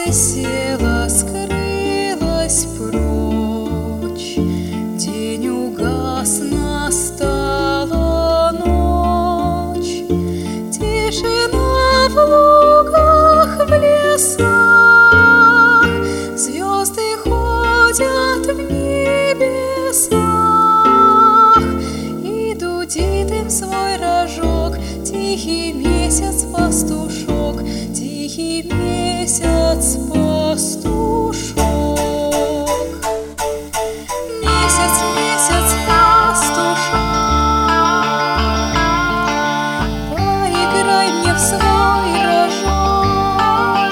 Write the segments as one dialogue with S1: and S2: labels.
S1: села, скрылась прочь. День угас, настала ночь. Тишина в лугах, в лесах, звезды ходят в небесах, и дудит им свой рожок тихий месяц пастушок, тихий месяц пастушок. Месяц, месяц пастушок, поиграй мне в свой рожок,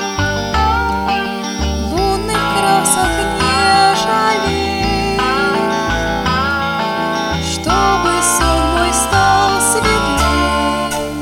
S1: лунных красок не жалей, чтобы сон мой стал светлей.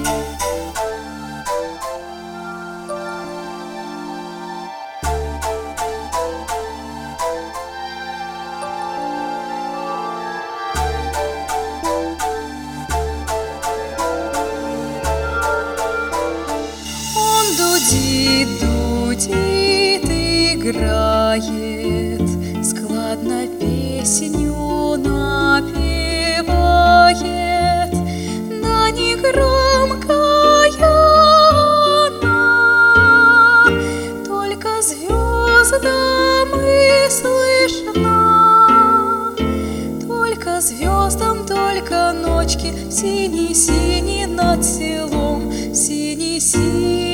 S1: Дудит, дудит, играет, складно песню напевает, да не громкая она, только звездам и слышна, только звездам, только ночки, синий-синий над селом, синий-синий